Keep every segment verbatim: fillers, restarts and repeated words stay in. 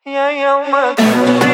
Я ел макароны.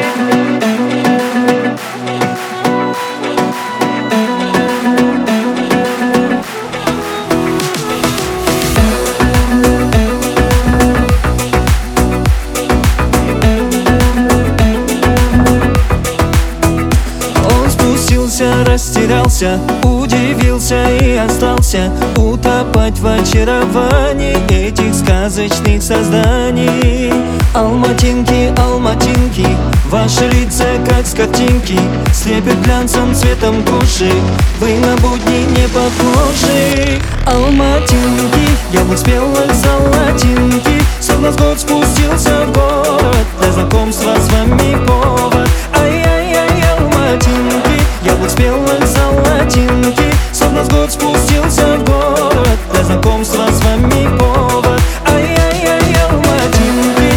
Растерялся, удивился и остался утопать в очаровании этих сказочных созданий. Алматинки, алматинки, ваши лица как с картинки, слепят глянцем цветом кожи, вы на будни не похожи. Алматинки, яблок спелых золотинки, словно с год спустился в город, для знакомства с вами повод. Ай-яй-яй, алматинки, яблок спелых золотинки, словно с год спустился в город, для знакомства с вами повод. Ай-яй-яй, алматинки.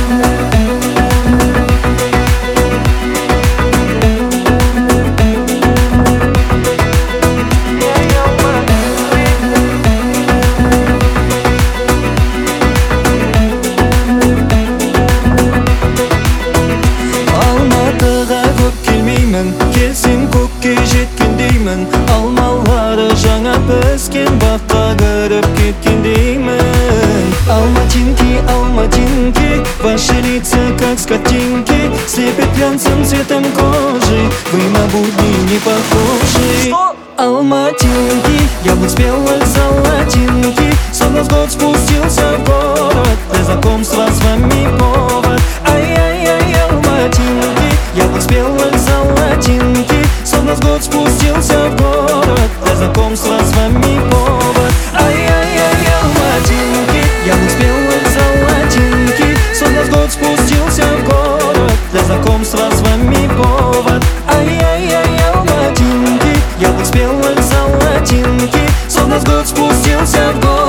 Алматыға көп келмеймін, келсем көкке жеткен деймін. Алмалары жаңа піскен, баққа кіріп кеткен деймін. Алматинки, алматинки, ваши лица как с картинки, слепят глянцем цветом кожи, вы на будни не похожи. Алматинки, яблок спелых золотинки, словно с год спустился в город, для знакомства с вами повод. Ай-яй-яй, алматинки, яблок спелых золотинки, словно с год спустился в город, для знакомства с вами повод. Ай-яй-яй, алматинки, яблок спелых золотинки, словно с год спустился в город, для знакомства с вами повод. Ай-яй-яй, алматинки, яблок спелых золотинки, словно с год спустился в город.